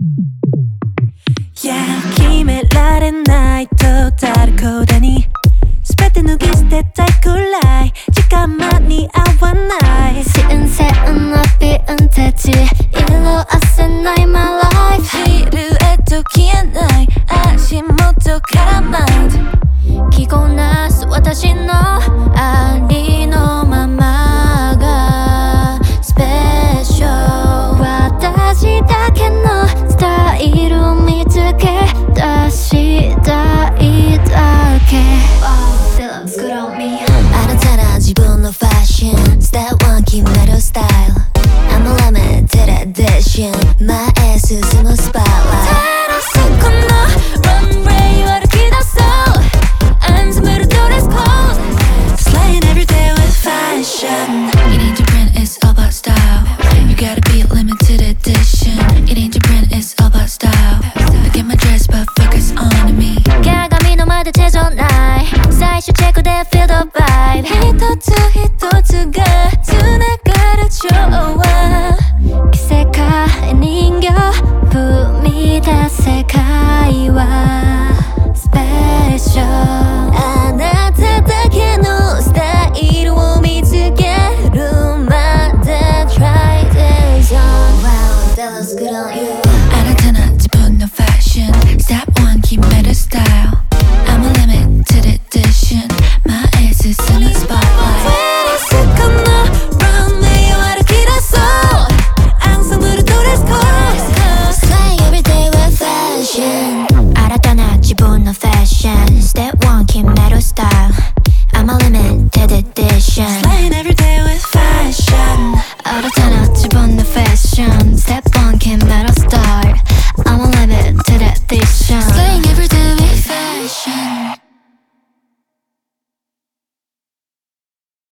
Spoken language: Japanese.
決められないトータルコーダに全て脱ぎ捨てたいくらい時間間に合わない新鮮なヴィンテージ色あせない My life シルエット消えない足元からマインド着こなす私のありのままがスペシャル私だけのスタイルを見つけ出したいだけ Wow, they looks good on me 新たな自分のファッション Step one 決めるスタイル I'm a limited edition 前へ進むスパーライトそこのランウェイを歩き出そうHands with a dress code Slaying every day with fashion It ain't your print, it's all about style. You gotta be limited edition. It ain't your print, it's all about style. Look at my dress, but focus on me. 鏡の前で手じゃない最初チェックで Feel the vibe 一つ一つが繋がる調和異世界人形踏み出す世界はスペシャルあなただけのスタイルを見つけるまで Try this on Wow, that looks good on you 新たな自分のファッション Step one 決めるスタイル